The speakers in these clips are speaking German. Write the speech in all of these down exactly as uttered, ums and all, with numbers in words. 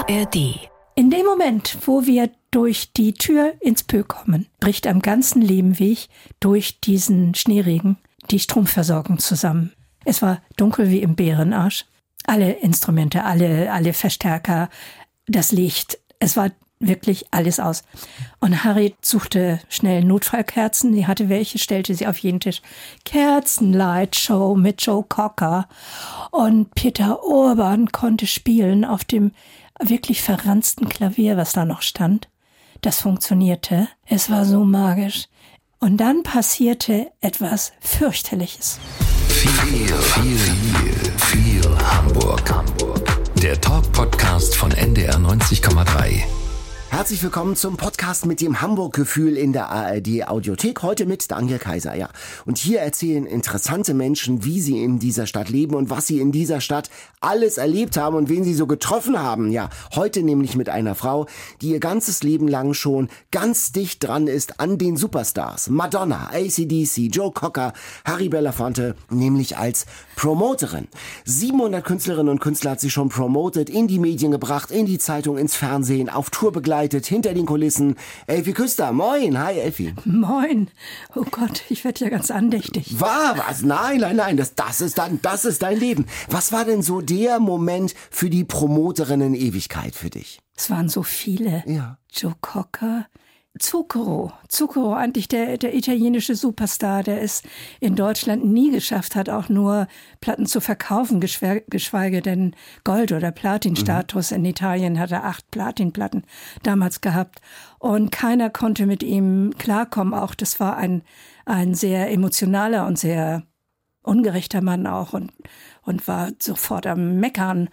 R D. In dem Moment, wo wir durch die Tür ins Pö kommen, bricht am ganzen Lehmweg durch diesen Schneeregen die Stromversorgung zusammen. Es war dunkel wie im Bärenarsch. Alle Instrumente, alle, alle Verstärker, das Licht, es war wirklich alles aus. Und Harry suchte schnell Notfallkerzen, sie hatte welche, stellte sie auf jeden Tisch. Kerzenlight-Show mit Joe Cocker. Und Peter Urban konnte spielen auf dem wirklich verranzten Klavier, was da noch stand. Das funktionierte. Es war so magisch. Und dann passierte etwas fürchterliches. Viel, viel, viel, viel Hamburg. Hamburg. Der Talk-Podcast von N D R neunzig Komma drei. Herzlich willkommen zum Podcast mit dem Hamburg-Gefühl in der A R D-Audiothek. Heute mit Daniel Kaiser, ja. Und hier erzählen interessante Menschen, wie sie in dieser Stadt leben und was sie in dieser Stadt alles erlebt haben und wen sie so getroffen haben. Ja, heute nämlich mit einer Frau, die ihr ganzes Leben lang schon ganz dicht dran ist an den Superstars. Madonna, A C D C, Joe Cocker, Harry Belafonte, nämlich als Promoterin. siebenhundert Künstlerinnen und Künstler hat sie schon promotet, in die Medien gebracht, in die Zeitung, ins Fernsehen, auf Tour begleitet. Hinter den Kulissen. Elfi Küster, moin. Hi, Elfi. Moin. Oh Gott, ich werde ja ganz andächtig. War was? Nein, nein, nein. Das, das, ist dann, das ist dein Leben. Was war denn so der Moment für die Promoterinnen-Ewigkeit für dich? Es waren so viele. Ja. Joe Cocker. Zucchero. Zucchero, eigentlich der, der italienische Superstar, der es in Deutschland nie geschafft hat, auch nur Platten zu verkaufen, geschweige, geschweige denn Gold- oder Platinstatus. Mhm. In Italien hat er acht Platinplatten damals gehabt. Und keiner konnte mit ihm klarkommen. Auch das war ein, ein sehr emotionaler und sehr ungerechter Mann auch und, und war sofort am Meckern.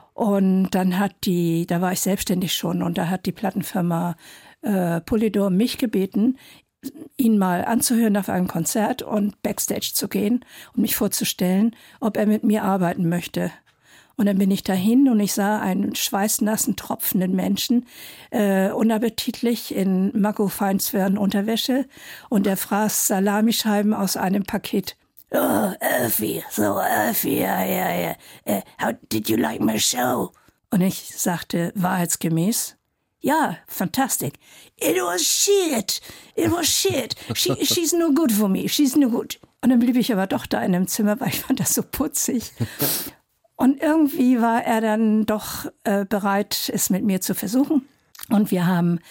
Und dann hat die, da war ich selbstständig schon, und da hat die Plattenfirma äh, Polydor mich gebeten, ihn mal anzuhören auf einem Konzert und Backstage zu gehen und mich vorzustellen, ob er mit mir arbeiten möchte. Und dann bin ich dahin und ich sah einen schweißnassen, tropfenden Menschen, äh, unappetitlich in Makko-Feinswern Unterwäsche, und er fraß Salamischeiben aus einem Paket. Oh, Elfie, so Elfie, ja, ja, ja. Uh, how did you like my show? Und ich sagte wahrheitsgemäß, ja, fantastic. It was shit. It was shit. She, she's no good for me. She's no good. Und dann blieb ich aber doch da in dem Zimmer, weil ich fand das so putzig. Und irgendwie war er dann doch äh, bereit, es mit mir zu versuchen. Und wir haben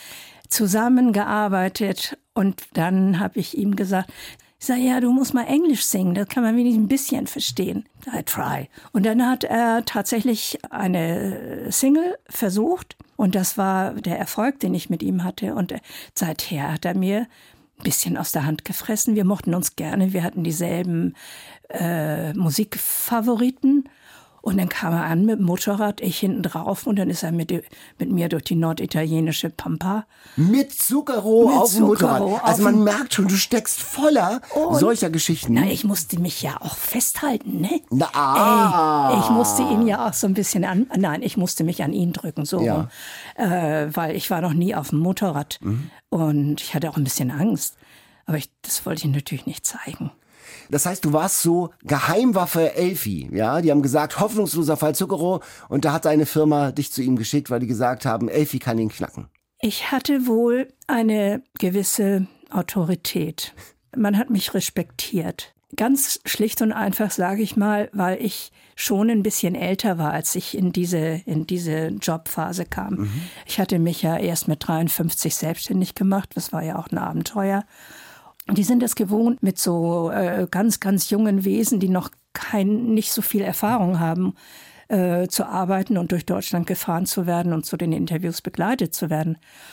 zusammengearbeitet. Und dann habe ich ihm gesagt, ich sage, ja, du musst mal Englisch singen, das kann man wenigstens ein bisschen verstehen. I try. Und dann hat er tatsächlich eine Single versucht, und das war der Erfolg, den ich mit ihm hatte. Und seither hat er mir ein bisschen aus der Hand gefressen. Wir mochten uns gerne, wir hatten dieselben äh, Musikfavoriten. Und dann kam er an mit dem Motorrad, ich hinten drauf, und dann ist er mit, mit mir durch die norditalienische Pampa. Mit Zucchero auf dem Motorrad. Also man dem merkt schon, du steckst voller und, solcher Geschichten. Na, ich musste mich ja auch festhalten, ne? Na, ah. Ey, ich musste ihn ja auch so ein bisschen an, nein, ich musste mich an ihn drücken, so ja. äh, weil ich war noch nie auf dem Motorrad. Mhm. Und ich hatte auch ein bisschen Angst. Aber ich, das wollte ich natürlich nicht zeigen. Das heißt, du warst so Geheimwaffe Elfi, ja? Die haben gesagt, hoffnungsloser Fall Zucchero, und da hat deine Firma dich zu ihm geschickt, weil die gesagt haben, Elfi kann ihn knacken. Ich hatte wohl eine gewisse Autorität. Man hat mich respektiert. Ganz schlicht und einfach, sage ich mal, weil ich schon ein bisschen älter war, als ich in diese, in diese Jobphase kam. Mhm. Ich hatte mich ja erst mit dreiundfünfzig selbstständig gemacht. Das war ja auch ein Abenteuer. Die sind es gewohnt, mit so äh, ganz, ganz jungen Wesen, die noch kein, nicht so viel Erfahrung haben, äh, zu arbeiten und durch Deutschland gefahren zu werden und zu den Interviews begleitet zu werden.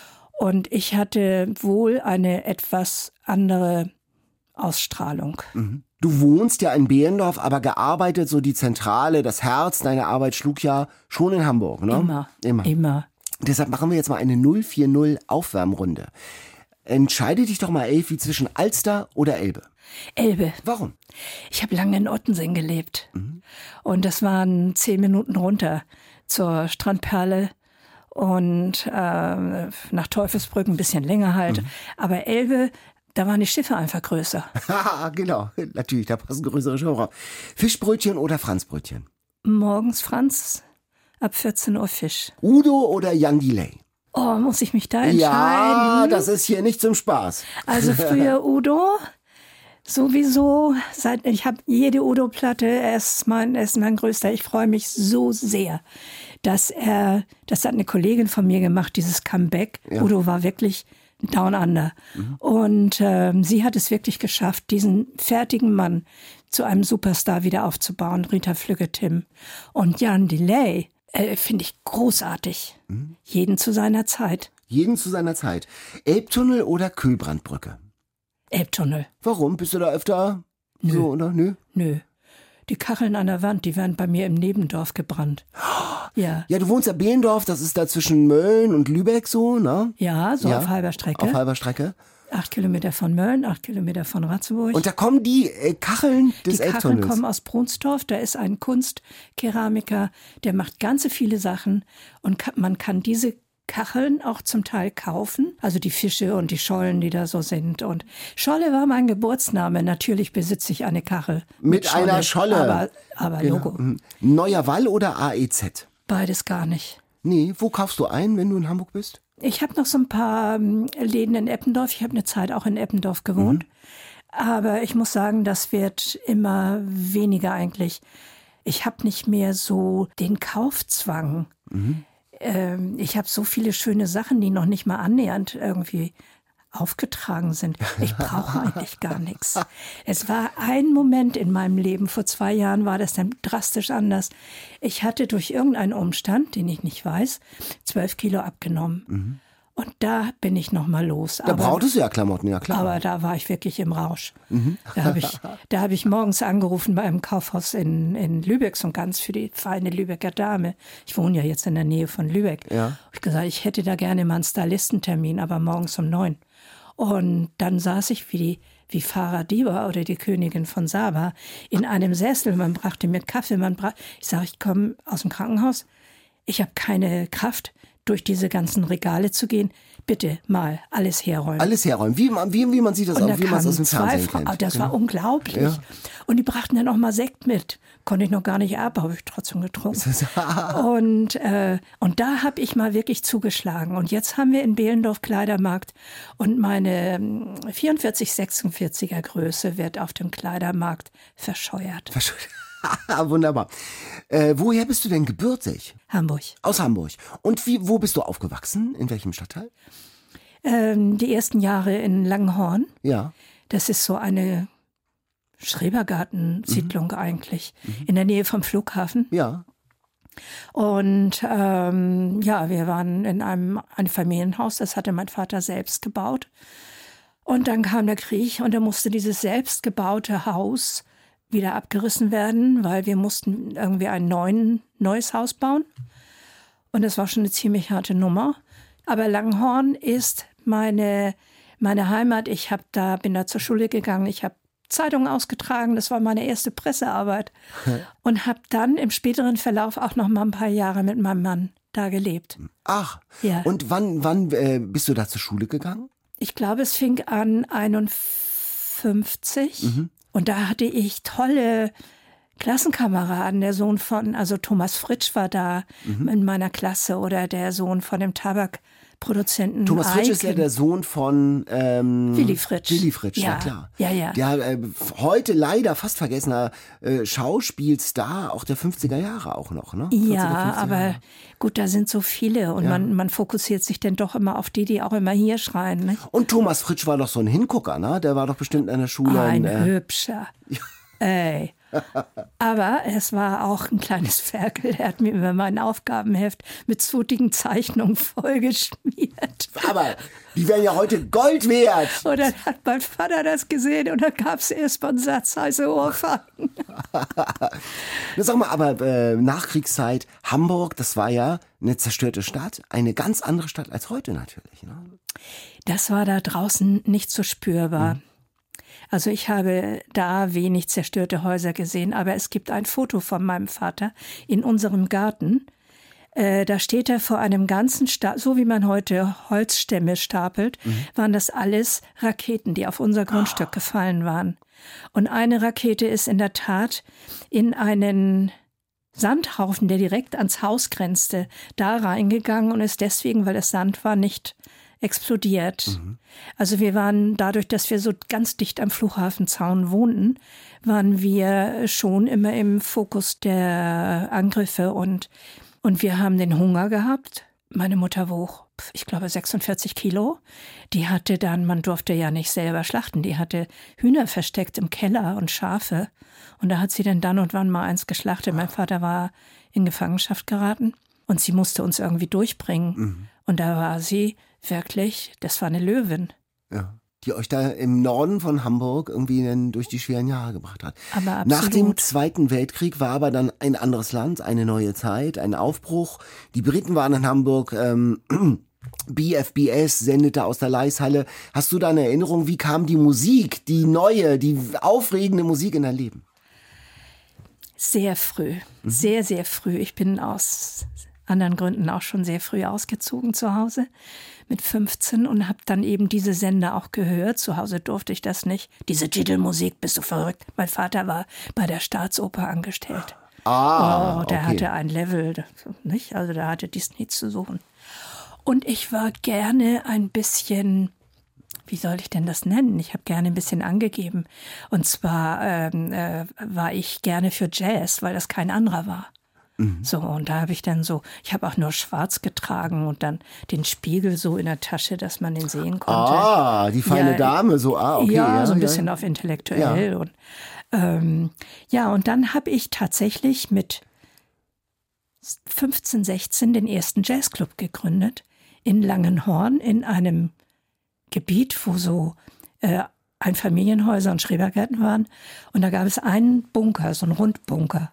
Und ich hatte wohl eine etwas andere Ausstrahlung. Mhm. Du wohnst ja in Behrendorf, aber gearbeitet, so die Zentrale, das Herz deiner Arbeit schlug ja schon in Hamburg, ne? Immer, immer. immer. Deshalb machen wir jetzt mal eine null vier null Aufwärmrunde. Entscheide dich doch mal, Elfi, zwischen Alster oder Elbe. Elbe. Warum? Ich habe lange in Ottensen gelebt. Mhm. Und das waren zehn Minuten runter zur Strandperle und äh, nach Teufelsbrück ein bisschen länger halt. Mhm. Aber Elbe, da waren die Schiffe einfach größer. Genau, natürlich, da passen größere Schiffe drauf. Fischbrötchen oder Franzbrötchen? Morgens Franz, ab vierzehn Uhr Fisch. Udo oder Jan Delay? Oh, muss ich mich da entscheiden? Ja, das ist hier nicht zum Spaß. Also früher Udo, sowieso. Seit, ich habe jede Udo-Platte, er ist, mein, er ist mein größter. Ich freue mich so sehr, dass er, das hat eine Kollegin von mir gemacht, dieses Comeback. Ja. Udo war wirklich down under. Mhm. Und ähm, sie hat es wirklich geschafft, diesen fertigen Mann zu einem Superstar wieder aufzubauen. Rita Flügge-Tim. Und Jan Delay, Äh, finde ich großartig. Mhm. Jeden zu seiner Zeit. Jeden zu seiner Zeit. Elbtunnel oder Kühlbrandbrücke? Elbtunnel. Warum? Bist du da öfter Nö. so, oder? Nö. Nö. Die Kacheln an der Wand, die werden bei mir im Nebendorf gebrannt. Ja. Ja, du wohnst ja Behlendorf, das ist da zwischen Mölln und Lübeck so, ne? Ja, so ja, auf halber Strecke. Auf halber Strecke. Acht Kilometer von Mölln, acht Kilometer von Ratzeburg. Und da kommen die äh, Kacheln des Die Elbtunnels. Kacheln kommen aus Brunstorf. Da ist ein Kunstkeramiker, der macht ganze viele Sachen. Und ka- man kann diese Kacheln auch zum Teil kaufen. Also die Fische und die Schollen, die da so sind. Und Scholle war mein Geburtsname. Natürlich besitze ich eine Kachel. Mit, mit Scholle, einer Scholle. Aber, aber genau. Logo. Neuer Wall oder A E Z? Beides gar nicht. Nee, wo kaufst du ein, wenn du in Hamburg bist? Ich habe noch so ein paar Läden in Eppendorf. Ich habe eine Zeit auch in Eppendorf gewohnt. Mhm. Aber ich muss sagen, das wird immer weniger eigentlich. Ich habe nicht mehr so den Kaufzwang. Mhm. Ähm, ich habe so viele schöne Sachen, die noch nicht mal annähernd irgendwie aufgetragen sind. Ich brauche eigentlich gar nichts. Es war ein Moment in meinem Leben, vor zwei Jahren war das dann drastisch anders. Ich hatte durch irgendeinen Umstand, den ich nicht weiß, zwölf Kilo abgenommen. Mhm. Und da bin ich noch mal los. Da brauchtest du ja Klamotten, ja klar. Aber da war ich wirklich im Rausch. Mhm. Da habe ich, da hab ich morgens angerufen bei einem Kaufhaus in, in Lübeck, so ganz für die feine Lübecker Dame. Ich wohne ja jetzt in der Nähe von Lübeck. Ja. Ich gesagt, ich hätte da gerne mal einen Stylistentermin, aber morgens um neun. Und dann saß ich wie die wie Farah Diba oder die Königin von Saba in einem Sessel. Man brachte mir Kaffee. Man bra- ich sage, ich komme aus dem Krankenhaus. Ich habe keine Kraft, durch diese ganzen Regale zu gehen. Bitte mal alles herräumen. Alles herräumen, wie man, wie, wie man sieht das auch, wie man es aus dem Fernsehen Fra- kennt. Das genau. war unglaublich. Ja. Und die brachten dann auch mal Sekt mit. Konnte ich noch gar nicht ab, habe ich trotzdem getrunken. und, äh, und da habe ich mal wirklich zugeschlagen. Und jetzt haben wir in Behlendorf Kleidermarkt und meine vierundvierzig sechsundvierziger Größe wird auf dem Kleidermarkt verscheuert. Verscheuert. Wunderbar. Äh, woher bist du denn gebürtig? Hamburg. Aus Hamburg. Und wie, wo bist du aufgewachsen? In welchem Stadtteil? Ähm, die ersten Jahre in Langenhorn. Ja. Das ist so eine Schrebergartensiedlung mhm. eigentlich. Mhm. In der Nähe vom Flughafen. Ja. Und ähm, ja, wir waren in einem, einem Familienhaus, das hatte mein Vater selbst gebaut. Und dann kam der Krieg und er musste dieses selbstgebaute Haus wieder abgerissen werden, weil wir mussten irgendwie ein neuen, neues Haus bauen. Und das war schon eine ziemlich harte Nummer. Aber Langenhorn ist meine, meine Heimat. Ich hab da, bin da zur Schule gegangen. Ich habe Zeitungen ausgetragen. Das war meine erste Pressearbeit. Und habe dann im späteren Verlauf auch noch mal ein paar Jahre mit meinem Mann da gelebt. Ach, ja. Und wann, wann äh, bist du da zur Schule gegangen? Ich glaube, es fing an einundfünfzig. Mhm. Und da hatte ich tolle Klassenkameraden. Der Sohn von, also Thomas Fritsch war da mhm. in meiner Klasse oder der Sohn von dem Tabakproduzenten. Thomas Fritsch ist ja der Sohn von ähm, Willy Fritsch. Willy Fritsch, ja, ja klar. Ja, ja. Der äh, heute leider fast vergessener äh, Schauspielstar auch der fünfziger Jahre auch noch, ne? Ja, aber gut, da sind so viele und ja. man, man fokussiert sich dann doch immer auf die, die auch immer hier schreien. Nicht? Und Thomas Fritsch war doch so ein Hingucker, ne? Der war doch bestimmt in der Schule. Ein äh, hübscher. Ja. Ey. Aber es war auch ein kleines Ferkel. Er hat mir immer mein Aufgabenheft mit zutigen Zeichnungen vollgeschmiert. Aber die wären ja heute Gold wert. Und dann hat mein Vater das gesehen und dann gab es erst mal einen Satz heiße Ohrfeigen. Sag mal, aber äh, Nachkriegszeit, Hamburg, das war ja eine zerstörte Stadt. Eine ganz andere Stadt als heute natürlich. Ne? Das war da draußen nicht so spürbar. Mhm. Also ich habe da wenig zerstörte Häuser gesehen, aber es gibt ein Foto von meinem Vater in unserem Garten. Äh, da steht er vor einem ganzen Stapel, so wie man heute Holzstämme stapelt, mhm. waren das alles Raketen, die auf unser Grundstück oh. gefallen waren. Und eine Rakete ist in der Tat in einen Sandhaufen, der direkt ans Haus grenzte, da reingegangen und ist deswegen, weil es Sand war, nicht explodiert. Mhm. Also wir waren dadurch, dass wir so ganz dicht am Flughafenzaun wohnten, waren wir schon immer im Fokus der Angriffe und, und wir haben den Hunger gehabt. Meine Mutter wog, ich glaube, sechsundvierzig Kilo. Die hatte dann, man durfte ja nicht selber schlachten, die hatte Hühner versteckt im Keller und Schafe. Und da hat sie dann dann und wann mal eins geschlachtet. Mein Vater war in Gefangenschaft geraten und sie musste uns irgendwie durchbringen. Mhm. Und da war sie wirklich, das war eine Löwin. Ja, die euch da im Norden von Hamburg irgendwie dann durch die schweren Jahre gebracht hat. Aber absolut. Nach dem Zweiten Weltkrieg war aber dann ein anderes Land, eine neue Zeit, ein Aufbruch. Die Briten waren in Hamburg, ähm, B F B S sendete aus der Leishalle. Hast du da eine Erinnerung, wie kam die Musik, die neue, die aufregende Musik in dein Leben? Sehr früh, mhm. sehr, sehr früh. Ich bin aus anderen Gründen auch schon sehr früh ausgezogen zu Hause mit fünfzehn und habe dann eben diese Sender auch gehört. Zu Hause durfte ich das nicht. Diese Titelmusik, bist du verrückt? Mein Vater war bei der Staatsoper angestellt. Ah, oh, der okay. hatte ein Level, nicht? Also da hatte dies nichts zu suchen. Und ich war gerne ein bisschen, wie soll ich denn das nennen? Ich habe gerne ein bisschen angegeben. Und zwar ähm, äh, war ich gerne für Jazz, weil das kein anderer war. Mhm. So, und da habe ich dann so, ich habe auch nur schwarz getragen und dann den Spiegel so in der Tasche, dass man den sehen konnte. Ah, die feine ja, Dame, so, ah, okay. Ja, ja so ein ja. bisschen auf intellektuell. Ja, und, ähm, ja, und dann habe ich tatsächlich mit fünfzehn, sechzehn den ersten Jazzclub gegründet in Langenhorn, in einem Gebiet, wo so äh, Einfamilienhäuser und Schrebergärten waren. Und da gab es einen Bunker, so einen Rundbunker.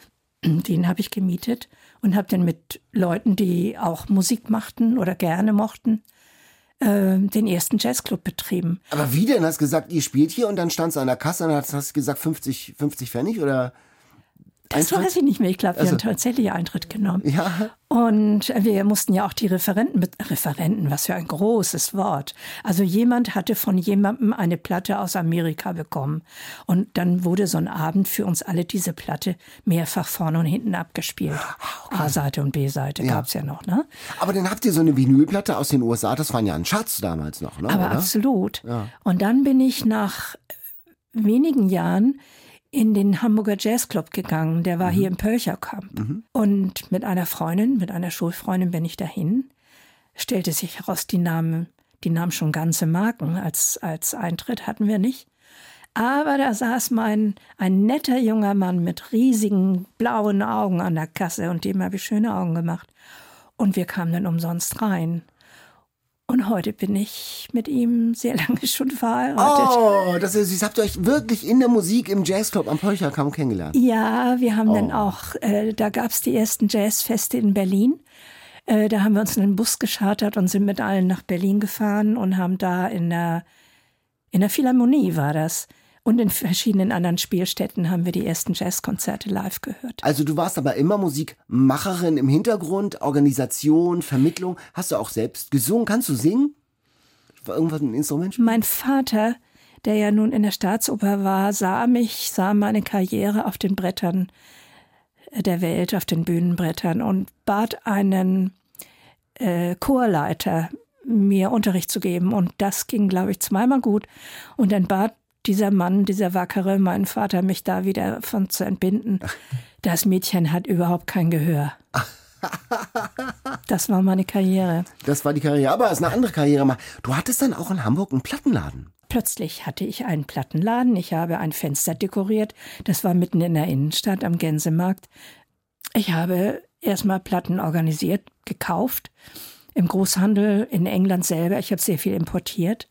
Den habe ich gemietet und habe dann mit Leuten, die auch Musik machten oder gerne mochten, äh, den ersten Jazzclub betrieben. Aber wie denn? Hast du gesagt, ihr spielt hier und dann standst du an der Kasse und hast, hast gesagt fünfzig, fünfzig Pfennig oder Das Eintritt? Weiß ich nicht mehr. Ich glaube, wir also, haben tatsächlich Eintritt genommen. Ja. Und wir mussten ja auch die Referenten, Referenten, was für ein großes Wort. Also jemand hatte von jemandem eine Platte aus Amerika bekommen. Und dann wurde so ein Abend für uns alle diese Platte mehrfach vorne und hinten abgespielt. Okay. A-Seite und B-Seite ja. gab es ja noch, ne? Aber dann habt ihr so eine Vinylplatte aus den U S A, das war ja ein Schatz damals noch, ne? Aber oder? Absolut. Ja. Und dann bin ich nach wenigen Jahren in den Hamburger Jazzclub gegangen. Der war mhm. hier im Pölcherkamp. Mhm. Und mit einer Freundin, mit einer Schulfreundin bin ich dahin. Stellte sich heraus, die nahmen, die nahmen schon ganze Marken. Als, als Eintritt hatten wir nicht. Aber da saß mein, ein netter junger Mann mit riesigen blauen Augen an der Kasse und dem habe ich schöne Augen gemacht. Und wir kamen dann umsonst rein. Und heute bin ich mit ihm sehr lange schon verheiratet. Oh, das ist, das habt ihr euch wirklich in der Musik im Jazzclub am Pölcherkamp kennengelernt? Ja, wir haben oh. dann auch, äh, da gab es die ersten Jazzfeste in Berlin. Äh, da haben wir uns einen Bus geschartert und sind mit allen nach Berlin gefahren und haben da in der, in der Philharmonie war das. Und in verschiedenen anderen Spielstätten haben wir die ersten Jazzkonzerte live gehört. Also du warst aber immer Musikmacherin im Hintergrund, Organisation, Vermittlung. Hast du auch selbst gesungen? Kannst du singen? War irgendwas ein Instrument? Mein Vater, der ja nun in der Staatsoper war, sah mich, sah meine Karriere auf den Brettern der Welt, auf den Bühnenbrettern und bat einen äh, Chorleiter, mir Unterricht zu geben. Und das ging, glaube ich, zweimal gut. Und dann bat dieser Mann, dieser Wackere, mein Vater, mich da wieder von zu entbinden. Das Mädchen hat überhaupt kein Gehör. Das war meine Karriere. Das war die Karriere, aber es ist eine andere Karriere. Du hattest dann auch in Hamburg einen Plattenladen. Plötzlich hatte ich einen Plattenladen. Ich habe ein Fenster dekoriert. Das war mitten in der Innenstadt am Gänsemarkt. Ich habe erstmal Platten organisiert, gekauft. Im Großhandel in England selber. Ich habe sehr viel importiert.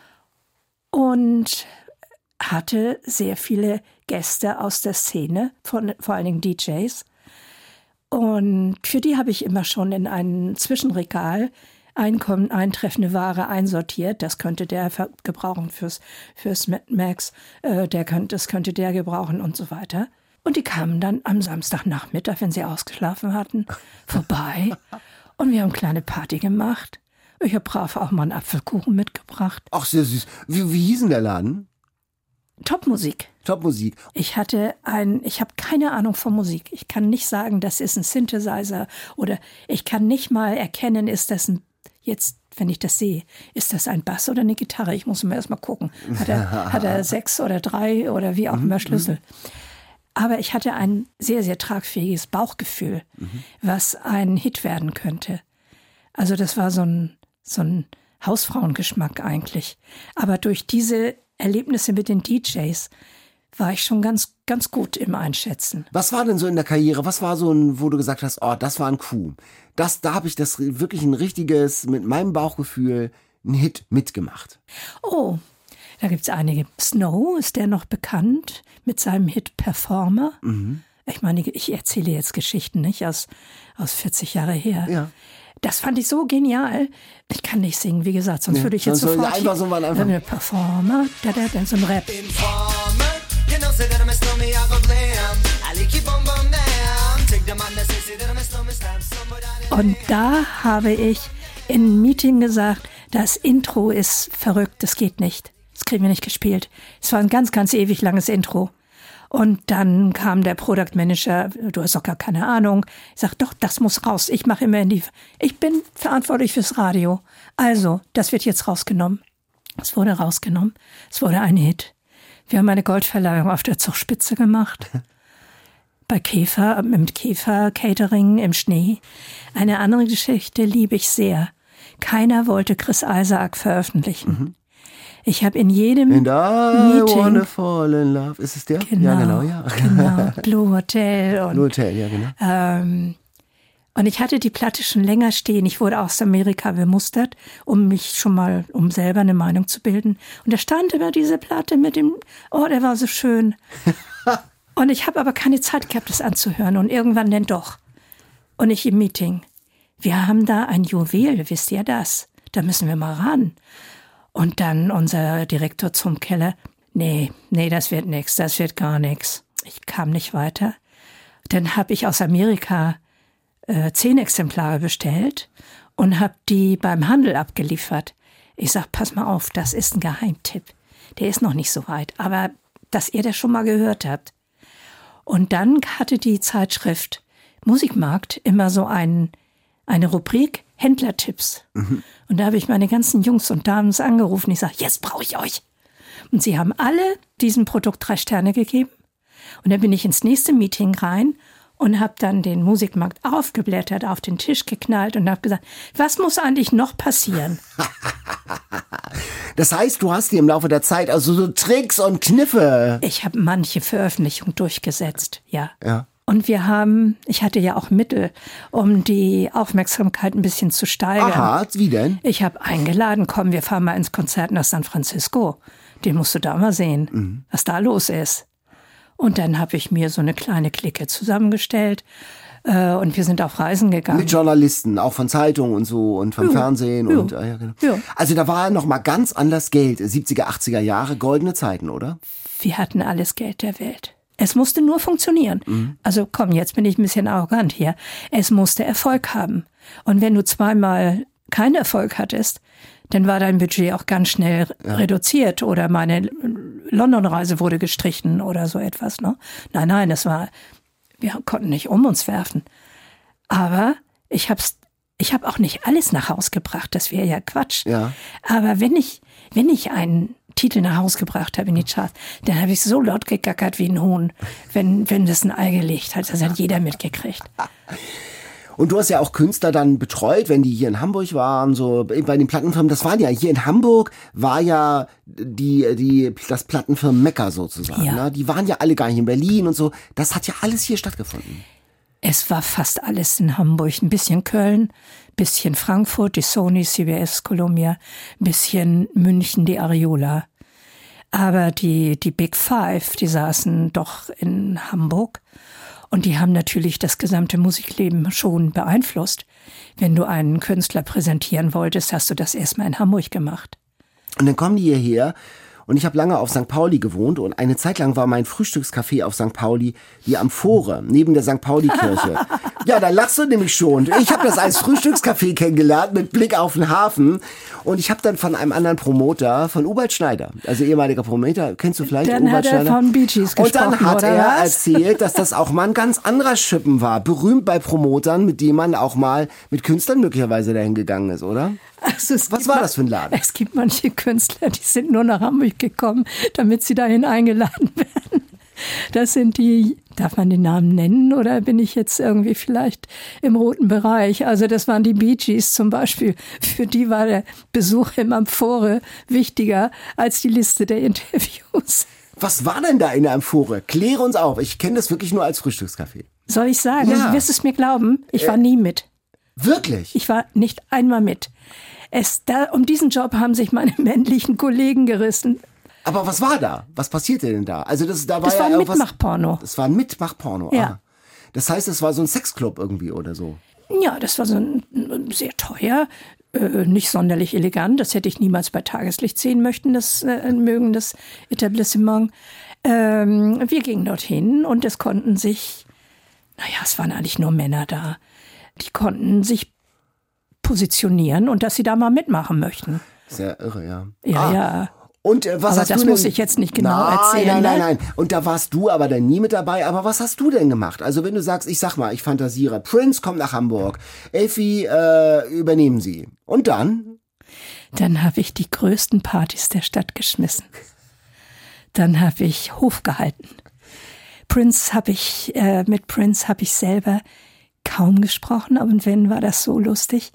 Und hatte sehr viele Gäste aus der Szene, von, vor allen Dingen D Js. Und für die habe ich immer schon in ein Zwischenregal Einkommen, eintreffende Ware einsortiert. Das könnte der gebrauchen fürs, fürs Max, äh, der könnte, das könnte der gebrauchen und so weiter. Und die kamen dann am Samstagnachmittag, wenn sie ausgeschlafen hatten, vorbei. Und wir haben eine kleine Party gemacht. Ich habe brav auch mal einen Apfelkuchen mitgebracht. Ach, sehr süß. Wie, wie hieß denn der Laden? Topmusik. Topmusik. Ich hatte ein, ich habe keine Ahnung von Musik. Ich kann nicht sagen, das ist ein Synthesizer oder ich kann nicht mal erkennen, ist das ein, jetzt, wenn ich das sehe, ist das ein Bass oder eine Gitarre? Ich muss mir erst mal gucken. Hat er, hat er sechs oder drei oder wie auch immer Schlüssel? Aber ich hatte ein sehr, sehr tragfähiges Bauchgefühl, mhm. was ein Hit werden könnte. Also das war so ein, so ein Hausfrauengeschmack eigentlich. Aber durch diese Erlebnisse mit den D Js war ich schon ganz, ganz gut im Einschätzen. Was war denn so in der Karriere? Was war so ein, wo du gesagt hast, oh, das war ein Coup. Das, da habe ich das wirklich ein richtiges, mit meinem Bauchgefühl, einen Hit mitgemacht. Oh, da gibt's einige. Snow, ist der noch bekannt mit seinem Hit Performer? Mhm. Ich meine, ich erzähle jetzt Geschichten, nicht? Aus, aus vierzig Jahre her. Ja. Das fand ich so genial. Ich kann nicht singen, wie gesagt, sonst ja, würde ich jetzt sofort... Einfach so mal einfach. Performer, da, da, dann so ein Rap. Und da habe ich in einem Meeting gesagt, das Intro ist verrückt, das geht nicht. Das kriegen wir nicht gespielt. Es war ein ganz, ganz ewig langes Intro. Und dann kam der Product Manager, du hast doch gar keine Ahnung. Ich sag, doch, das muss raus. Ich mache immer in die, ich bin verantwortlich fürs Radio. Also, das wird jetzt rausgenommen. Es wurde rausgenommen. Es wurde ein Hit. Wir haben eine Goldverleihung auf der Zugspitze gemacht. Bei Käfer, mit Käfer Catering im Schnee. Eine andere Geschichte liebe ich sehr. Keiner wollte Chris Isaak veröffentlichen. Mhm. Ich habe in jedem And I Meeting... wanna fall in love. Ist es der? Genau, ja, genau, ja. Genau, Blue Hotel. Und, Blue Hotel, ja, genau. Ähm, und ich hatte die Platte schon länger stehen. Ich wurde aus Amerika bemustert, um mich schon mal, um selber eine Meinung zu bilden. Und da stand immer diese Platte mit dem, oh, der war so schön. Und ich habe aber keine Zeit gehabt, das anzuhören. Und irgendwann dann doch. Und ich im Meeting. Wir haben da ein Juwel, wisst ihr das? Da müssen wir mal ran. Und dann unser Direktor zum Keller, nee, nee, das wird nix, das wird gar nix. Ich kam nicht weiter. Dann habe ich aus Amerika äh, zehn Exemplare bestellt und habe die beim Handel abgeliefert. Ich sag, pass mal auf, das ist ein Geheimtipp. Der ist noch nicht so weit, aber dass ihr das schon mal gehört habt. Und dann hatte die Zeitschrift Musikmarkt immer so ein, eine Rubrik, Händlertipps. Mhm. Und da habe ich meine ganzen Jungs und Damen angerufen. Ich sage, jetzt brauche ich euch. Und sie haben alle diesem Produkt drei Sterne gegeben. Und dann bin ich ins nächste Meeting rein und habe dann den Musikmarkt aufgeblättert, auf den Tisch geknallt und habe gesagt, was muss eigentlich noch passieren? Das heißt, du hast dir im Laufe der Zeit also so Tricks und Kniffe. Ich habe manche Veröffentlichungen durchgesetzt, ja. Ja. Und wir haben, ich hatte ja auch Mittel, um die Aufmerksamkeit ein bisschen zu steigern. Aha, wie denn? Ich habe eingeladen, komm, wir fahren mal ins Konzert nach San Francisco. Den musst du da mal sehen, mhm. was da los ist. Und dann habe ich mir so eine kleine Clique zusammengestellt äh, und wir sind auf Reisen gegangen. Mit Journalisten, auch von Zeitungen und so und vom jo. Fernsehen. Jo. und äh, ja, genau. Jo. Also da war noch mal ganz anders Geld. siebziger, achtziger Jahre, goldene Zeiten, oder? Wir hatten alles Geld der Welt. Es musste nur funktionieren. Mhm. Also komm, jetzt bin ich ein bisschen arrogant hier. Es musste Erfolg haben. Und wenn du zweimal keinen Erfolg hattest, dann war dein Budget auch ganz schnell ja. reduziert oder meine London-Reise wurde gestrichen oder so etwas. Ne? Nein, nein, das war, wir konnten nicht um uns werfen. Aber ich hab's, ich habe auch nicht alles nach Haus gebracht, das wäre ja Quatsch. Ja. Aber wenn ich, wenn ich einen Titel nach Hause gebracht habe in die Charts, dann habe ich so laut gegackert wie ein Huhn, wenn, wenn das ein Ei gelegt hat. Das hat jeder mitgekriegt. Und du hast ja auch Künstler dann betreut, wenn die hier in Hamburg waren, so bei den Plattenfirmen. Das waren ja, hier in Hamburg war ja die, die, das Plattenfirmen Mekka sozusagen. Ja. Ne? Die waren ja alle gar nicht in Berlin und so. Das hat ja alles hier stattgefunden. Es war fast alles in Hamburg. Ein bisschen Köln, ein bisschen Frankfurt, die Sony, C B S, Columbia, ein bisschen München, die Ariola. Aber die, die Big Five, die saßen doch in Hamburg. Und die haben natürlich das gesamte Musikleben schon beeinflusst. Wenn du einen Künstler präsentieren wolltest, hast du das erstmal in Hamburg gemacht. Und dann kommen die hierher. Und ich habe lange auf Sankt Pauli gewohnt und eine Zeit lang war mein Frühstückscafé auf Sankt Pauli die Amphore, neben der Sankt Pauli-Kirche. Ja, da lachst du nämlich schon. Ich habe das als Frühstückscafé kennengelernt mit Blick auf den Hafen. Und ich habe dann von einem anderen Promoter, von Ubald Schneider, also ehemaliger Promoter, kennst du vielleicht dann Ubald Schneider? Dann hat er von Bee Gees gesprochen, und dann hat oder er was? erzählt, dass das auch mal ein ganz anderer Schippen war. Berühmt bei Promotern, mit dem man auch mal mit Künstlern möglicherweise dahin gegangen ist, oder? Also es Was gibt war man- das für ein Laden? Es gibt manche Künstler, die sind nur nach Hamburg gekommen, damit sie dahin eingeladen werden. Das sind die, darf man den Namen nennen oder bin ich jetzt irgendwie vielleicht im roten Bereich? Also das waren die Bee Gees zum Beispiel. Für die war der Besuch im Amphore wichtiger als die Liste der Interviews. Was war denn da in der Amphore? Kläre uns auf. Ich kenne das wirklich nur als Frühstückscafé. Soll ich sagen? Ja. Du wirst es mir glauben, ich war nie mit. Wirklich? Ich war nicht einmal mit. Es, da, um diesen Job haben sich meine männlichen Kollegen gerissen. Aber was war da? Was passierte denn da? Also das, da war Das ja war ein irgendwas- Mitmachporno. Das war ein Mitmachporno. Ja. Ah. Das heißt, es war so ein Sexclub irgendwie oder so. Ja, das war so ein, sehr teuer, äh, nicht sonderlich elegant. Das hätte ich niemals bei Tageslicht sehen möchten, das äh, mögen das Etablissement. Ähm, wir gingen dorthin und es konnten sich, naja, es waren eigentlich nur Männer da, die konnten sich positionieren und dass sie da mal mitmachen möchten. Sehr irre, ja. Ja, Ah. ja. Und äh, was Aber hast das du denn? muss ich jetzt nicht genau nein, erzählen, Nein, nein, ne? nein. Und da warst du aber dann nie mit dabei. Aber was hast du denn gemacht? Also wenn du sagst, ich sag mal, ich fantasiere, Prince kommt nach Hamburg, Elfie, äh, übernehmen Sie. Und dann? Dann habe ich die größten Partys der Stadt geschmissen. Dann habe ich Hof gehalten. Prince habe ich, äh, mit Prince habe ich selber kaum gesprochen, und wenn, war das so lustig.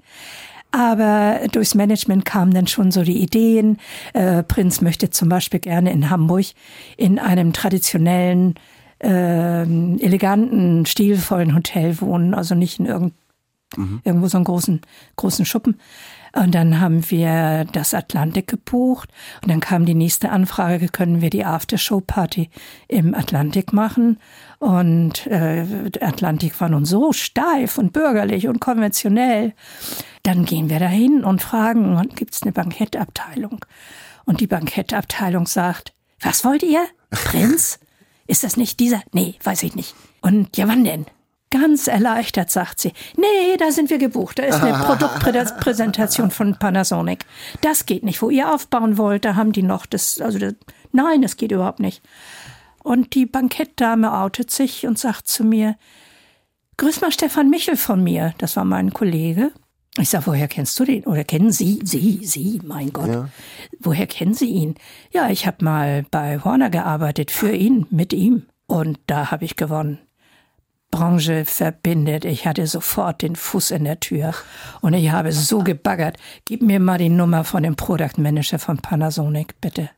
Aber durchs Management kamen dann schon so die Ideen. Äh, Prince möchte zum Beispiel gerne in Hamburg in einem traditionellen, äh, eleganten, stilvollen Hotel wohnen, also nicht in irgend, mhm. irgendwo so einen großen, großen Schuppen. Und dann haben wir das Atlantik gebucht und dann kam die nächste Anfrage, können wir die Aftershow-Party im Atlantik machen? Und äh, der Atlantik war nun so steif und bürgerlich und konventionell. Dann gehen wir dahin und fragen, gibt es eine Bankettabteilung? Und die Bankettabteilung sagt, was wollt ihr? Prinz? Ist das nicht dieser? Nee, weiß ich nicht. Und ja, wann denn? Ganz erleichtert sagt sie, nee, da sind wir gebucht. Da ist eine Produktpräsentation von Panasonic. Das geht nicht, wo ihr aufbauen wollt, da haben die noch das, also das, nein, das geht überhaupt nicht. Und die Bankettdame outet sich und sagt zu mir, grüß mal Stefan Michel von mir. Das war mein Kollege. Ich sag, woher kennst du den? Oder kennen Sie? Sie, Sie, mein Gott. Ja. Woher kennen Sie ihn? Ja, ich habe mal bei Warner gearbeitet, für ihn, mit ihm. Und da habe ich gewonnen. Branche verbindet. Ich hatte sofort den Fuß in der Tür und ich habe so gebaggert. Gib mir mal die Nummer von dem Product Manager von Panasonic, bitte.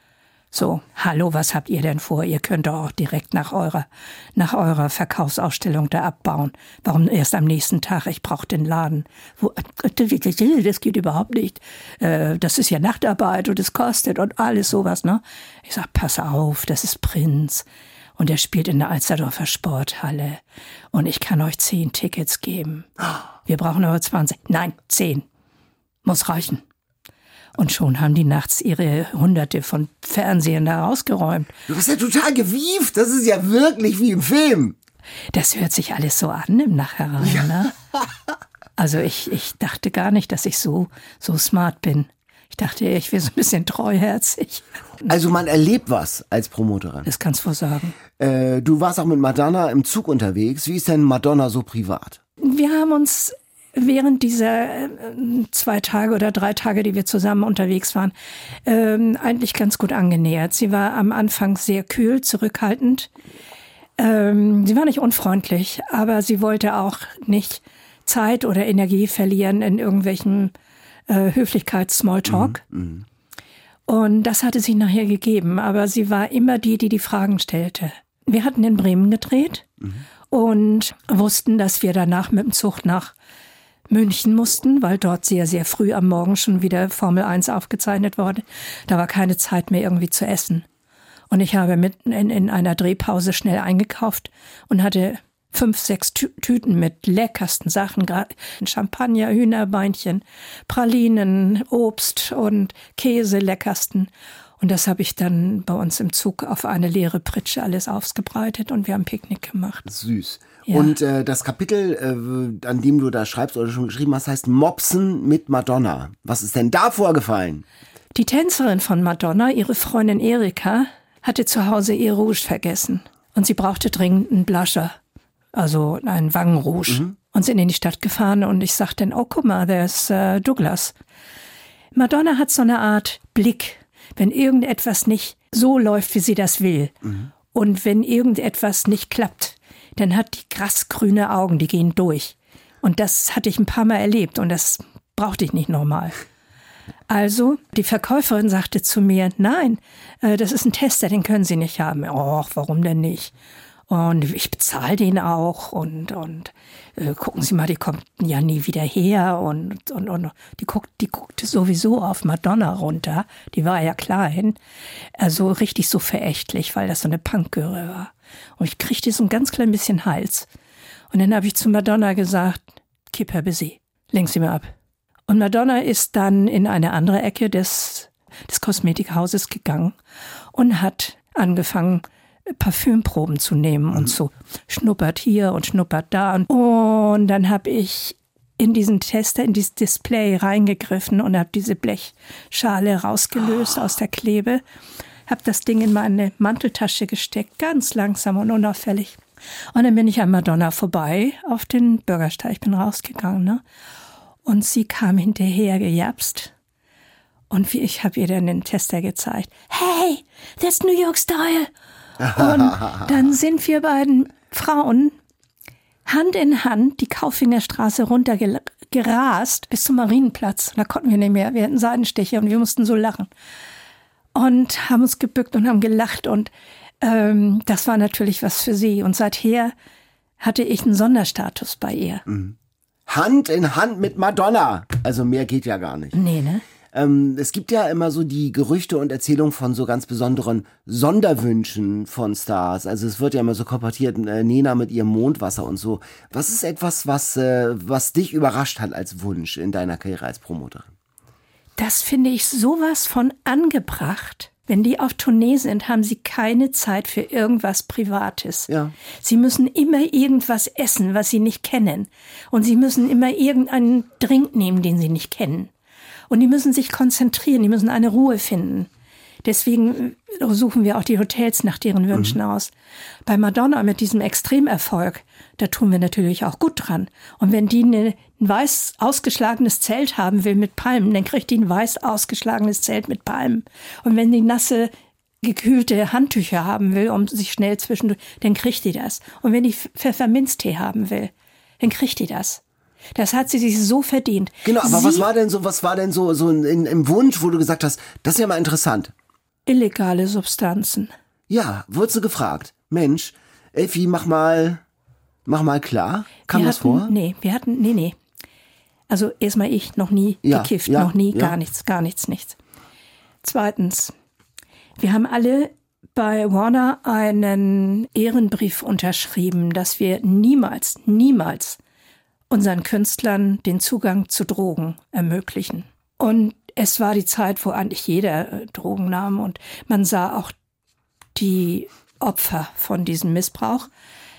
So, hallo, was habt ihr denn vor? Ihr könnt doch auch direkt nach eurer, nach eurer Verkaufsausstellung da abbauen. Warum erst am nächsten Tag? Ich brauche den Laden. Wo, das geht überhaupt nicht. Das ist ja Nachtarbeit und es kostet und alles sowas, ne? Ich sag, pass auf, das ist Prinz. Und er spielt in der Alsterdorfer Sporthalle. Und ich kann euch zehn Tickets geben. Wir brauchen aber zwanzig. Nein, zehn. Muss reichen. Und schon haben die nachts ihre Hunderte von Fernsehern da rausgeräumt. Du bist ja total gewieft. Das ist ja wirklich wie im Film. Das hört sich alles so an im Nachhinein, ja. Ne? Also ich, ich dachte gar nicht, dass ich so, so smart bin. Ich dachte, ich wäre so ein bisschen treuherzig. Also man erlebt was als Promoterin. Das kannst du wohl sagen. Äh, du warst auch mit Madonna im Zug unterwegs. Wie ist denn Madonna so privat? Wir haben uns während dieser äh, zwei Tage oder drei Tage, die wir zusammen unterwegs waren, ähm, eigentlich ganz gut angenähert. Sie war am Anfang sehr kühl, zurückhaltend. Ähm, sie war nicht unfreundlich, aber sie wollte auch nicht Zeit oder Energie verlieren in irgendwelchen äh, Höflichkeits-Smalltalk. Mhm, Und das hatte sich nachher gegeben, aber sie war immer die, die die Fragen stellte. Wir hatten in Bremen gedreht mhm. und wussten, dass wir danach mit dem Zug nach München mussten, weil dort sehr, sehr früh am Morgen schon wieder Formel eins aufgezeichnet wurde. Da war keine Zeit mehr irgendwie zu essen. Und ich habe mitten in, in einer Drehpause schnell eingekauft und hatte fünf, sechs Tü- Tüten mit leckersten Sachen, Champagner, Hühnerbeinchen, Pralinen, Obst und Käse, leckersten. Und das habe ich dann bei uns im Zug auf eine leere Pritsche alles ausgebreitet und wir haben Picknick gemacht. Süß. Ja. Und äh, das Kapitel, äh, an dem du da schreibst oder schon geschrieben hast, heißt Mopsen mit Madonna. Was ist denn da vorgefallen? Die Tänzerin von Madonna, ihre Freundin Erika, hatte zu Hause ihr Rouge vergessen. Und sie brauchte dringend einen Blusher, also einen Wangenrouge. Mhm. Und sind in die Stadt gefahren und ich sagte dann, oh guck mal, der ist äh, Douglas. Madonna hat so eine Art Blick, wenn irgendetwas nicht so läuft, wie sie das will. Mhm. Und wenn irgendetwas nicht klappt, dann hat die grasgrüne Augen, die gehen durch. Und das hatte ich ein paar Mal erlebt und das brauchte ich nicht nochmal. Also, die Verkäuferin sagte zu mir, nein, äh, das ist ein Tester, den können Sie nicht haben. Och, warum denn nicht? Und ich bezahle den auch und, und äh, gucken Sie mal, die kommt ja nie wieder her und, und, und die, guckt, die guckte sowieso auf Madonna runter, die war ja klein, also richtig so verächtlich, weil das so eine Punkgöre war. Und ich kriegte so ein ganz klein bisschen Hals. Und dann habe ich zu Madonna gesagt, keep her busy, lenk sie mir ab. Und Madonna ist dann in eine andere Ecke des, des Kosmetikhauses gegangen und hat angefangen, Parfümproben zu nehmen und so schnuppert hier und schnuppert da. Und, und dann habe ich in diesen Tester, in dieses Display reingegriffen und habe diese Blechschale rausgelöst oh. aus der Klebe, habe das Ding in meine Manteltasche gesteckt, ganz langsam und unauffällig. Und dann bin ich an Madonna vorbei auf den Bürgersteig, ich bin rausgegangen, ne? Und sie kam hinterher gejapst. Und wie ich habe ihr dann den Tester gezeigt. Hey, that's New York Style. Und dann sind wir beiden Frauen Hand in Hand die Kaufingerstraße runtergerast bis zum Marienplatz. Da konnten wir nicht mehr, wir hatten Seidenstiche und wir mussten so lachen. Und haben uns gebückt und haben gelacht und ähm, das war natürlich was für sie. Und seither hatte ich einen Sonderstatus bei ihr. Mhm. Hand in Hand mit Madonna. Also mehr geht ja gar nicht. Nee, ne? Ähm, es gibt ja immer so die Gerüchte und Erzählungen von so ganz besonderen Sonderwünschen von Stars. Also es wird ja immer so kolportiert, äh, Nena mit ihrem Mondwasser und so. Was ist etwas, was, äh, was dich überrascht hat als Wunsch in deiner Karriere als Promoterin? Das finde ich sowas von angebracht. Wenn die auf Tournee sind, haben sie keine Zeit für irgendwas Privates. Ja. Sie müssen immer irgendwas essen, was sie nicht kennen. Und sie müssen immer irgendeinen Drink nehmen, den sie nicht kennen. Und die müssen sich konzentrieren, die müssen eine Ruhe finden. Deswegen suchen wir auch die Hotels nach deren Wünschen mhm. aus. Bei Madonna mit diesem Extremerfolg, da tun wir natürlich auch gut dran. Und wenn die eine, ein weiß ausgeschlagenes Zelt haben will mit Palmen, dann kriegt die ein weiß ausgeschlagenes Zelt mit Palmen. Und wenn die nasse, gekühlte Handtücher haben will, um sich schnell zwischendurch, dann kriegt die das. Und wenn die Pfefferminztee haben will, dann kriegt die das. Das hat sie sich so verdient. Genau, aber sie, was war denn so, was war denn so, so in, im Wunsch, wo du gesagt hast, das ist ja mal interessant? Illegale Substanzen. Ja, wurdest du gefragt, Mensch, Elfi, mach mal, mach mal klar. Kam wir das hatten, vor? Nee, wir hatten, nee, nee. Also erstmal ich, noch nie ja, gekifft, ja, noch nie, ja. gar nichts, gar nichts, nichts. Zweitens, wir haben alle bei Warner einen Ehrenbrief unterschrieben, dass wir niemals, niemals unseren Künstlern den Zugang zu Drogen ermöglichen. Und es war die Zeit, wo eigentlich jeder äh, Drogen nahm und man sah auch die Opfer von diesem Missbrauch.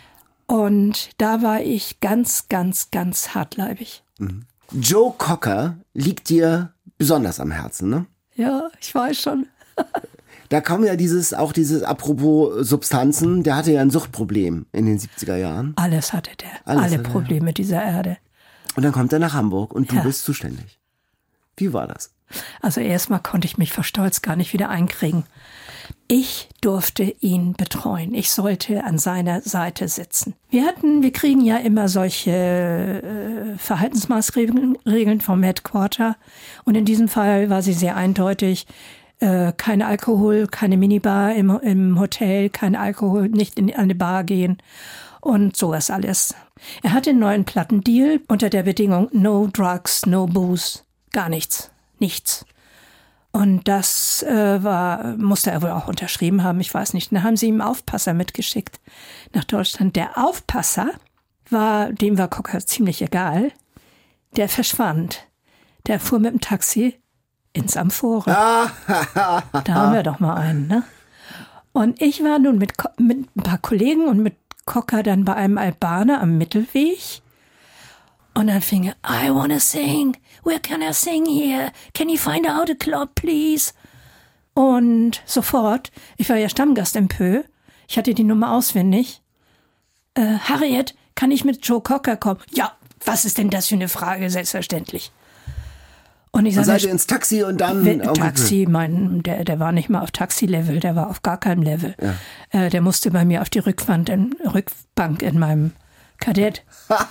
Und da war ich ganz, ganz, ganz hartleibig. Mhm. Joe Cocker liegt dir besonders am Herzen, ne? Ja, ich weiß schon. Da kam ja dieses, auch dieses, apropos Substanzen, der hatte ja ein Suchtproblem in den siebziger Jahren. Alles hatte der. Alles Alle hatte Probleme dieser Erde. Und dann kommt er nach Hamburg und du Ja. bist zuständig. Wie war das? Also erstmal konnte ich mich vor Stolz gar nicht wieder einkriegen. Ich durfte ihn betreuen. Ich sollte an seiner Seite sitzen. Wir hatten, wir kriegen ja immer solche äh, Verhaltensmaßregeln Regeln vom Headquarter. Und in diesem Fall war sie sehr eindeutig. Äh, kein Alkohol, keine Minibar im, im Hotel, kein Alkohol, nicht in eine Bar gehen und sowas alles. Er hatte einen neuen Plattendeal unter der Bedingung no drugs, no booze, gar nichts, nichts. Und das äh, war, musste er wohl auch unterschrieben haben, ich weiß nicht. Dann haben sie ihm einen Aufpasser mitgeschickt nach Deutschland. Der Aufpasser war, dem war Cocker ziemlich egal, der verschwand. Der fuhr mit dem Taxi ins Amphore. Da haben wir doch mal einen, ne? Und ich war nun mit, mit ein paar Kollegen und mit Cocker dann bei einem Albaner am Mittelweg. Und dann fing er, I wanna sing. Where can I sing here? Can you find out a club, please? Und sofort, ich war ja Stammgast im Pö, ich hatte die Nummer auswendig. Äh, Harriet, kann ich mit Joe Cocker kommen? Ja, was ist denn das für eine Frage? Selbstverständlich. Und ich Dann sage, seid ihr ins Taxi und dann... wenn, Taxi, mein, der, der war nicht mal auf Taxi-Level, der war auf gar keinem Level. Ja. Äh, der musste bei mir auf die Rückwand in, Rückbank in meinem Kadett.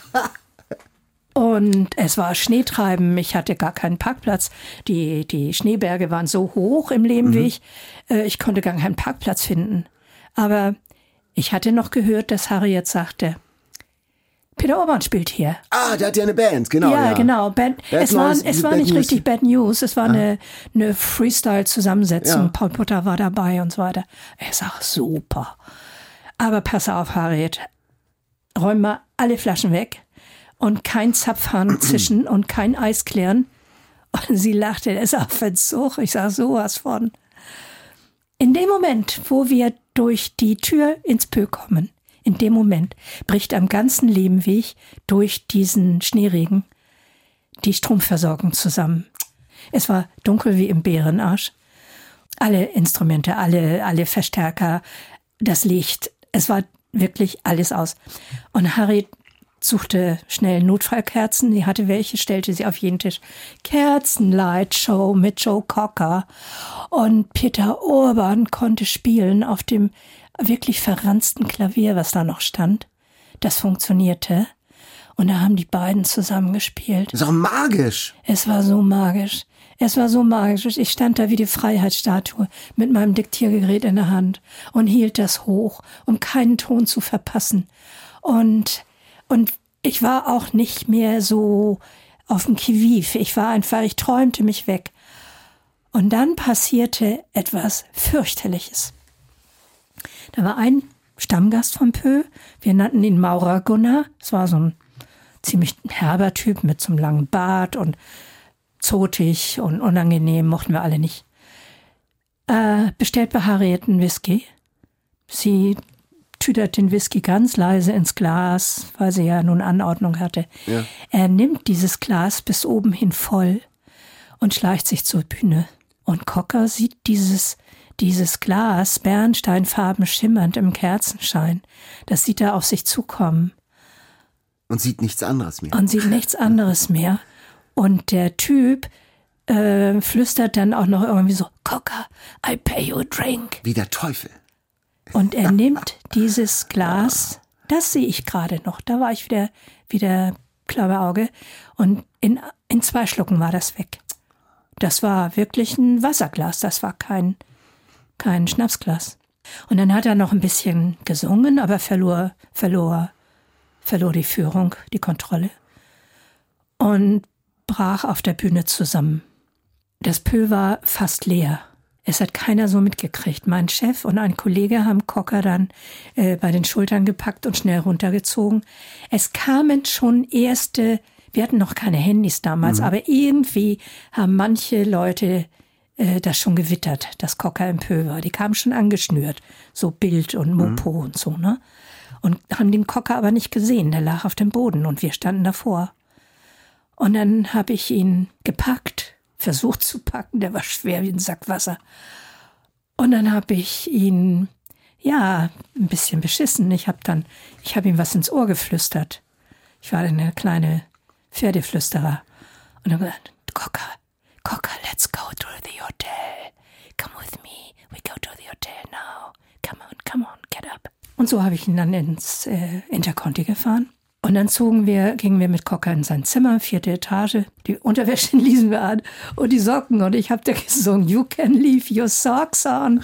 Und es war Schneetreiben, ich hatte gar keinen Parkplatz. Die, die Schneeberge waren so hoch im Lehmweg, mhm. äh, ich konnte gar keinen Parkplatz finden. Aber ich hatte noch gehört, dass Harriet sagte, Peter Urban spielt hier. Ah, der hat ja eine Band, genau. Ja, ja. genau. Bad, Bad es war, News, es war Bad nicht News. richtig Bad News, es war ah. eine, eine Freestyle-Zusammensetzung. Ja. Paul Butter war dabei und so weiter. Ich sag, super. Aber pass auf, Harriet, räum mal alle Flaschen weg und kein Zapfhahn zischen und kein Eis klären. Und sie lachte, das ist auf Verzug. Ich sag, sowas von. In dem Moment, wo wir durch die Tür ins Pö kommen, in dem Moment bricht am ganzen Lehmweg durch diesen Schneeregen die Stromversorgung zusammen. Es war dunkel wie im Bärenarsch. Alle Instrumente, alle, alle Verstärker, das Licht, es war wirklich alles aus. Und Harry suchte schnell Notfallkerzen, sie hatte welche, stellte sie auf jeden Tisch. Kerzenlightshow mit Joe Cocker. Und Peter Urban konnte spielen auf dem wirklich verranzten Klavier, was da noch stand. Das funktionierte. Und da haben die beiden zusammen gespielt. Das ist auch magisch. Es war so magisch. Es war so magisch. Ich stand da wie die Freiheitsstatue mit meinem Diktiergerät in der Hand und hielt das hoch, um keinen Ton zu verpassen. Und, und ich war auch nicht mehr so auf dem Qui-vive. Ich war einfach, ich träumte mich weg. Und dann passierte etwas fürchterliches. Da war ein Stammgast vom Pö, wir nannten ihn Maurer Gunnar. Es war so ein ziemlich herber Typ mit so einem langen Bart und zotig und unangenehm, mochten wir alle nicht. Äh, bestellt bei Harriet einen Whisky. Sie tütert den Whisky ganz leise ins Glas, weil sie ja nun Anordnung hatte. Ja. Er nimmt dieses Glas bis oben hin voll und schleicht sich zur Bühne. Und Cocker sieht dieses Dieses Glas, bernsteinfarben schimmernd im Kerzenschein, das sieht er auf sich zukommen. Und sieht nichts anderes mehr. Und sieht nichts anderes mehr. Und der Typ äh, flüstert dann auch noch irgendwie so, Cocker, I pay you a drink. Wie der Teufel. Und er nimmt dieses Glas, das sehe ich gerade noch, da war ich wieder, wieder klaue Auge. Und in, in zwei Schlucken war das weg. Das war wirklich ein Wasserglas, das war kein... kein Schnapsglas. Und dann hat er noch ein bisschen gesungen, aber verlor, verlor, verlor die Führung, die Kontrolle und brach auf der Bühne zusammen. Das Pö war fast leer. Es hat keiner so mitgekriegt. Mein Chef und ein Kollege haben Cocker dann äh, bei den Schultern gepackt und schnell runtergezogen. Es kamen schon erste, wir hatten noch keine Handys damals, mhm. aber irgendwie haben manche Leute das schon gewittert, dass Cocker im Pö war. Die kamen schon angeschnürt, so Bild und Mopo mhm. und so, ne? Und haben den Cocker aber nicht gesehen, der lag auf dem Boden und wir standen davor. Und dann habe ich ihn gepackt, versucht zu packen, der war schwer wie ein Sack Wasser. Und dann habe ich ihn, ja, ein bisschen beschissen. Ich habe dann, ich habe ihm was ins Ohr geflüstert. Ich war eine kleine Pferdeflüsterer. Und dann gesagt, Cocker, Cocker, let's go to the hotel. Come with me. We go to the hotel now. Come on, come on, get up. Und so habe ich ihn dann ins äh, Interconti gefahren. Und dann zogen wir, gingen wir mit Cocker in sein Zimmer, vierte Etage. Die Unterwäsche ließen wir an und die Socken. Und ich habe da gesungen, you can leave your socks on.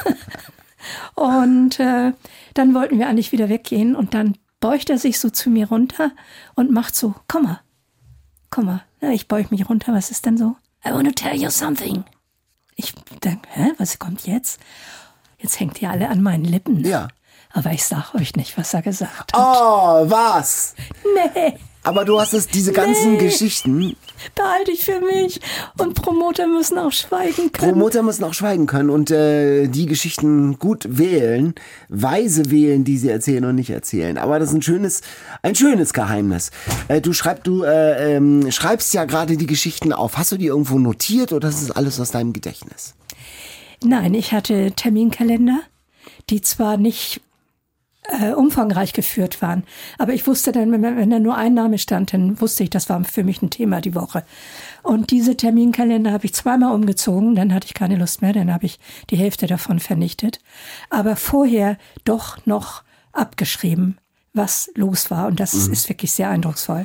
Und äh, dann wollten wir eigentlich wieder weggehen. Und dann beugt er sich so zu mir runter und macht so, komm mal, komm mal. Ja, ich beug mich runter, was ist denn so? I want to tell you something. Ich denke, hä, was kommt jetzt? Jetzt hängt ihr alle an meinen Lippen. Ja. Aber ich sag euch nicht, was er gesagt hat. Oh, was? Nee. Aber du hast es, diese ganzen Nee. Geschichten. Behalte ich für mich. Und Promoter müssen auch schweigen können. Promoter müssen auch schweigen können und äh, die Geschichten gut wählen, weise wählen, die sie erzählen und nicht erzählen. Aber das ist ein schönes, ein schönes Geheimnis. Äh, du schreib, du äh, ähm, schreibst ja gerade die Geschichten auf. Hast du die irgendwo notiert oder ist das alles aus deinem Gedächtnis? Nein, ich hatte Terminkalender, die zwar nicht äh, umfangreich geführt waren, aber ich wusste dann, wenn, wenn da nur ein Name stand, dann wusste ich, das war für mich ein Thema die Woche. Und diese Terminkalender habe ich zweimal umgezogen, dann hatte ich keine Lust mehr, dann habe ich die Hälfte davon vernichtet. Aber vorher doch noch abgeschrieben, was los war. Und das mhm. ist wirklich sehr eindrucksvoll.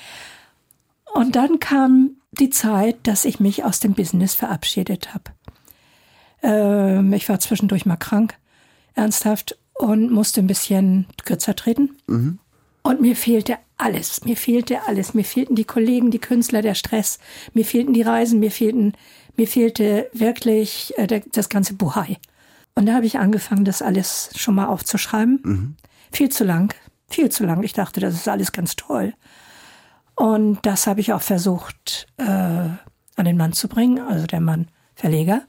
Und dann kam die Zeit, dass ich mich aus dem Business verabschiedet habe. Ähm, ich war zwischendurch mal krank, ernsthaft, und musste ein bisschen kürzer treten. Mhm. Und mir fehlte alles, mir fehlte alles. Mir fehlten die Kollegen, die Künstler, der Stress. Mir fehlten die Reisen, mir fehlten, mir fehlte wirklich äh, der, das ganze Buhai. Und da habe ich angefangen, das alles schon mal aufzuschreiben. Mhm. Viel zu lang, viel zu lang. Ich dachte, das ist alles ganz toll. Und das habe ich auch versucht, äh, an den Mann zu bringen, also der Mann Verleger.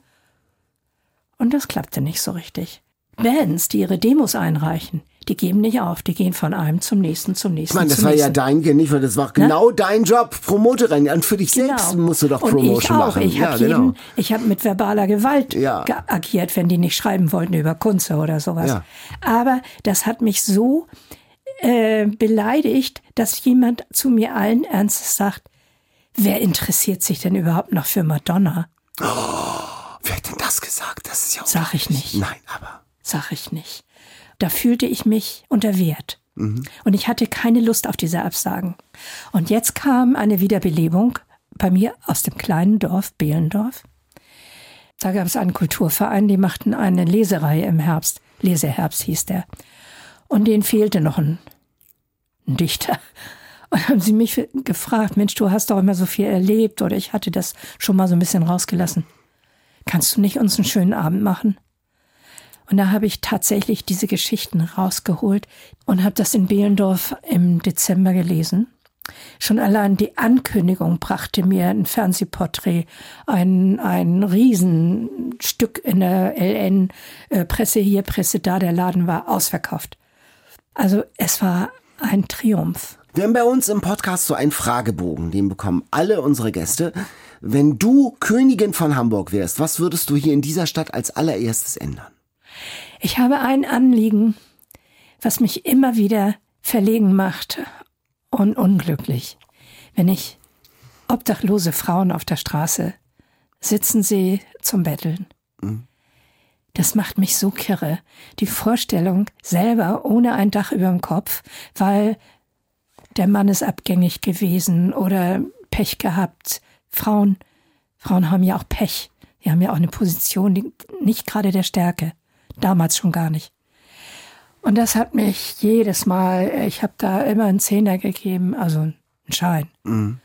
Und das klappte nicht so richtig. Bands, die ihre Demos einreichen, die geben nicht auf, die gehen von einem zum nächsten, zum nächsten, Ich meine, das zum war nächsten. ja dein, nicht, weil das war genau Na? dein Job, Promoterin. Und für dich Genau. selbst musst du doch Und Promotion ich auch. machen. Ich ja, habe genau. ich hab mit verbaler Gewalt Ja. ge- agiert, wenn die nicht schreiben wollten über Kunze oder sowas. Ja. Aber das hat mich so äh, beleidigt, dass jemand zu mir allen Ernstes sagt, wer interessiert sich denn überhaupt noch für Madonna? Oh, wer hat denn das gesagt? Das ist ja Sag ich nicht. Nein, aber... Sag ich nicht. Da fühlte ich mich unter Wert. Mhm. Und ich hatte keine Lust auf diese Absagen. Und jetzt kam eine Wiederbelebung bei mir aus dem kleinen Dorf, Behlendorf. Da gab es einen Kulturverein, die machten eine Lesereihe im Herbst. Leseherbst hieß der. Und denen fehlte noch ein, ein Dichter. Und haben sie mich gefragt, Mensch, du hast doch immer so viel erlebt, oder ich hatte das schon mal so ein bisschen rausgelassen. Kannst du nicht uns einen schönen Abend machen? Und da habe ich tatsächlich diese Geschichten rausgeholt und habe das in Behlendorf im Dezember gelesen. Schon allein die Ankündigung brachte mir ein Fernsehporträt, ein, ein Riesenstück in der L N, äh, Presse hier, Presse da, der Laden war ausverkauft. Also es war ein Triumph. Wir haben bei uns im Podcast so einen Fragebogen, den bekommen alle unsere Gäste. Wenn du Königin von Hamburg wärst, was würdest du hier in dieser Stadt als allererstes ändern? Ich habe ein Anliegen, was mich immer wieder verlegen macht und unglücklich. Wenn ich obdachlose Frauen auf der Straße sitzen sehe zum Betteln. Mhm. Das macht mich so kirre. Die Vorstellung, selber ohne ein Dach über dem Kopf, weil der Mann ist abgängig gewesen oder Pech gehabt. Frauen, Frauen haben ja auch Pech. Die haben ja auch eine Position, die nicht gerade der Stärke. Damals schon gar nicht. Und das hat mich jedes Mal, ich habe da immer einen Zehner gegeben, also einen Schein. Mhm.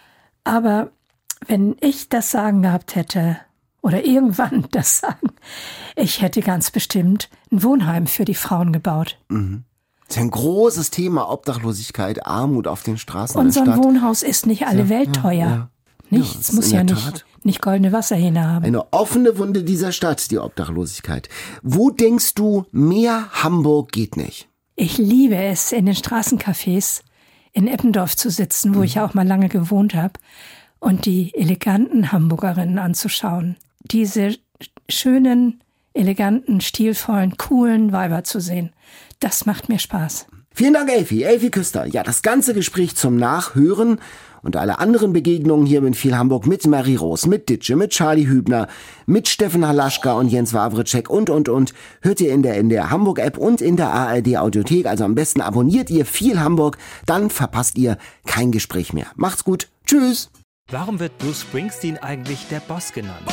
Aber wenn ich das Sagen gehabt hätte, oder irgendwann das Sagen, ich hätte ganz bestimmt ein Wohnheim für die Frauen gebaut. Mhm. Das ist ein großes Thema, Obdachlosigkeit, Armut auf den Straßen Und so ein der Stadt. Wohnhaus ist nicht alle ja, Welt teuer. Ja, ja. Nichts, ja, muss ja nicht, nicht goldene Wasserhähne haben. Eine offene Wunde dieser Stadt, die Obdachlosigkeit. Wo denkst du, mehr Hamburg geht nicht? Ich liebe es, in den Straßencafés in Eppendorf zu sitzen, wo mhm. ich auch mal lange gewohnt habe, und die eleganten Hamburgerinnen anzuschauen. Diese schönen, eleganten, stilvollen, coolen Weiber zu sehen. Das macht mir Spaß. Vielen Dank, Elfi. Elfi Küster. Ja, das ganze Gespräch zum Nachhören und alle anderen Begegnungen hier in viel Hamburg mit Marie Rose, mit Ditsche, mit Charlie Hübner, mit Steffen Halaschka und Jens Wawritschek und, und, und, hört ihr in der N D R Hamburg App und in der A R D Audiothek. Also am besten abonniert ihr viel Hamburg, dann verpasst ihr kein Gespräch mehr. Macht's gut. Tschüss. Warum wird Bruce Springsteen eigentlich der Boss genannt?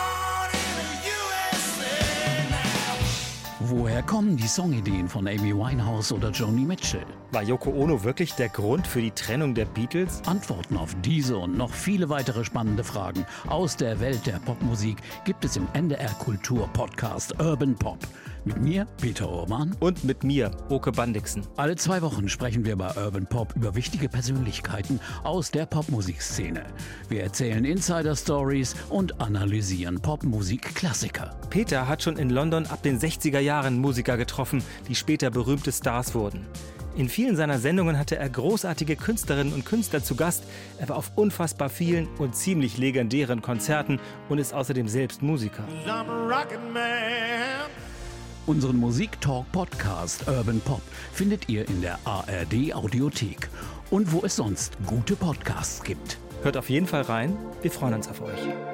Woher kommen die Songideen von Amy Winehouse oder Joni Mitchell? War Yoko Ono wirklich der Grund für die Trennung der Beatles? Antworten auf diese und noch viele weitere spannende Fragen aus der Welt der Popmusik gibt es im N D R Kultur Podcast Urban Pop Mit mir, Peter Urban. Und mit mir, Oke Bandixen. Alle zwei Wochen sprechen wir bei Urban Pop über wichtige Persönlichkeiten aus der Popmusikszene. Wir erzählen Insider-Stories und analysieren Popmusik-Klassiker. Peter hat schon in London ab den sechziger Jahren Musiker getroffen, die später berühmte Stars wurden. In vielen seiner Sendungen hatte er großartige Künstlerinnen und Künstler zu Gast. Er war auf unfassbar vielen und ziemlich legendären Konzerten und ist außerdem selbst Musiker. Unseren Musik-Talk-Podcast Urban Pop findet ihr in der A R D-Audiothek und wo es sonst gute Podcasts gibt. Hört auf jeden Fall rein, wir freuen uns auf euch.